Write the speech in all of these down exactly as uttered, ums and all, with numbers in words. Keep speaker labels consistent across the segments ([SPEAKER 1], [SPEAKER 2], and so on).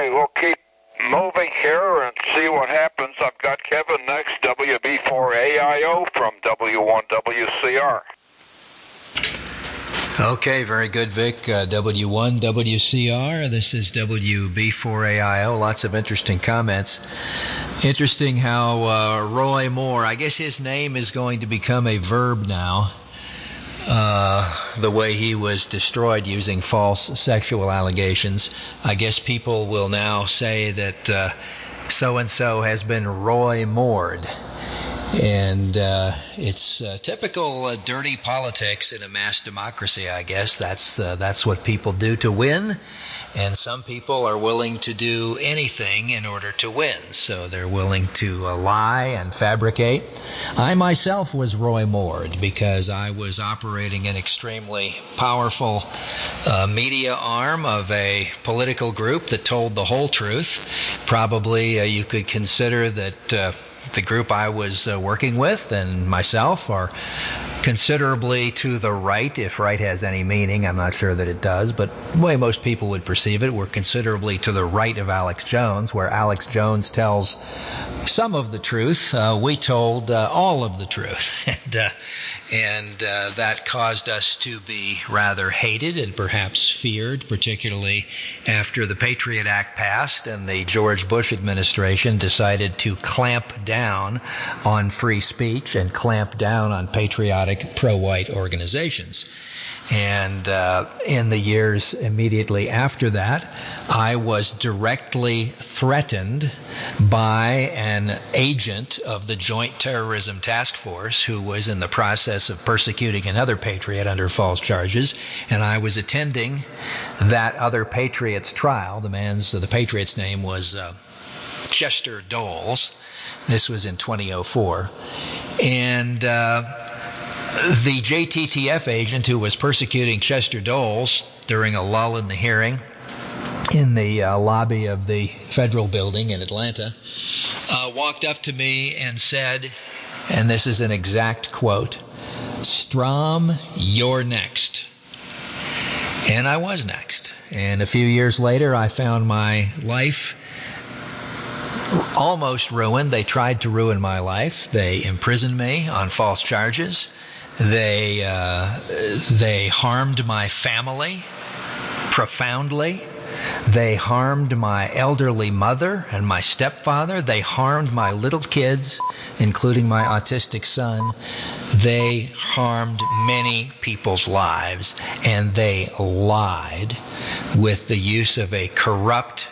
[SPEAKER 1] Okay, we'll keep moving here and see what happens. I've got Kevin next, W B four A I O from W one W C R.
[SPEAKER 2] Okay, very good, Vic. Uh, W one W C R. This is W B four A I O. Lots of interesting comments. Interesting how uh, Roy Moore, I guess his name is going to become a verb now. Uh, the way he was destroyed using false sexual allegations. I guess people will now say that uh, so-and-so has been Roy Moored. And uh, it's uh, typical uh, dirty politics in a mass democracy, I guess. That's uh, that's what people do to win. And some people are willing to do anything in order to win. So they're willing to uh, lie and fabricate. I myself was Roy Moored because I was operating an extremely powerful uh, media arm of a political group that told the whole truth. Probably uh, you could consider that uh, the group I was uh, working with and myself are considerably to the right, if right has any meaning. I'm not sure that it does, but the way most people would perceive it, we're considerably to the right of Alex Jones, where Alex Jones tells some of the truth. Uh, we told uh, all of the truth. and uh, and uh, that caused us to be rather hated and perhaps feared, particularly after the Patriot Act passed and the George Bush administration decided to clamp down on free speech and clamp down on patriotic pro-white organizations. And uh, in the years immediately after that, I was directly threatened by an agent of the Joint Terrorism Task Force who was in the process of persecuting another patriot under false charges, and I was attending that other patriot's trial. The man's, the patriot's name was uh, Chester Doles. This was in twenty oh four. And uh, the J T T F agent who was persecuting Chester Doles during a lull in the hearing in the uh, lobby of the federal building in Atlanta uh, walked up to me and said, and this is an exact quote, "Strom, you're next." And I was next. And a few years later, I found my life almost ruined. They tried to ruin my life. They imprisoned me on false charges. They uh, they harmed my family profoundly. They harmed my elderly mother and my stepfather. They harmed my little kids, including my autistic son. They harmed many people's lives, and they lied with the use of a corrupt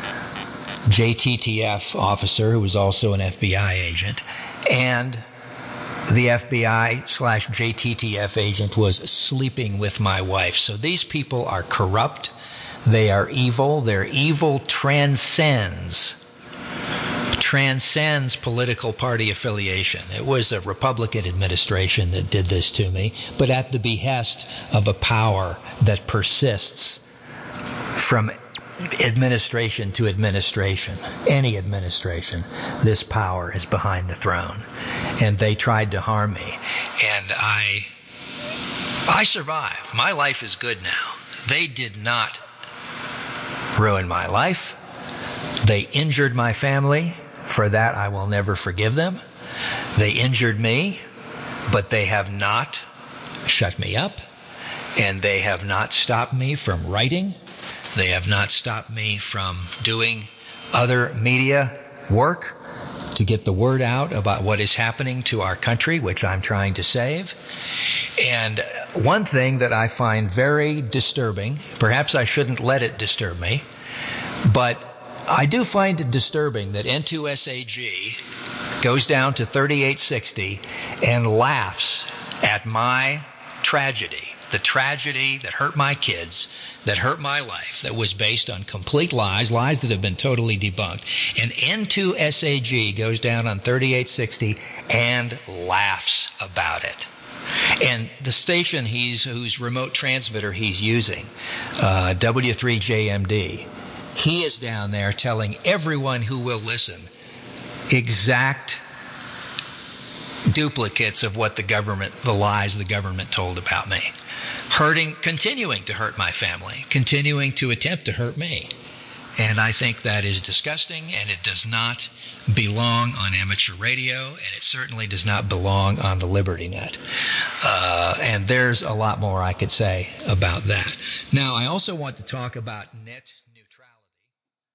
[SPEAKER 2] J T T F officer who was also an F B I agent, and the F B I slash J T T F agent was sleeping with my wife. So these people are corrupt. They are evil. Their evil transcends transcends political party affiliation. It was a Republican administration that did this to me, but at the behest of a power that persists from administration to administration, any administration, this power is behind the throne. And they tried to harm me. And I I survived. My life is good now. They did not ruin my life. They injured my family. For that, I will never forgive them. They injured me, but they have not shut me up. And they have not stopped me from writing. They have not stopped me from doing other media work to get the word out about what is happening to our country, which I'm trying to save. And one thing that I find very disturbing, perhaps I shouldn't let it disturb me, but I do find it disturbing that N two S A G goes down to thirty-eight sixty and laughs at my tragedy. The tragedy that hurt my kids, that hurt my life, that was based on complete lies, lies that have been totally debunked. And N two S A G goes down on thirty-eight sixty and laughs about it. And the station he's whose remote transmitter he's using, uh, W three J M D, he is down there telling everyone who will listen exact duplicates of what the government, the lies the government told about me. Hurting, continuing to hurt my family, continuing to attempt to hurt me. And I think that is disgusting, and it does not belong on amateur radio, and it certainly does not belong on the Liberty Net. Uh, and there's a lot more I could say about that. Now, I also want to talk about net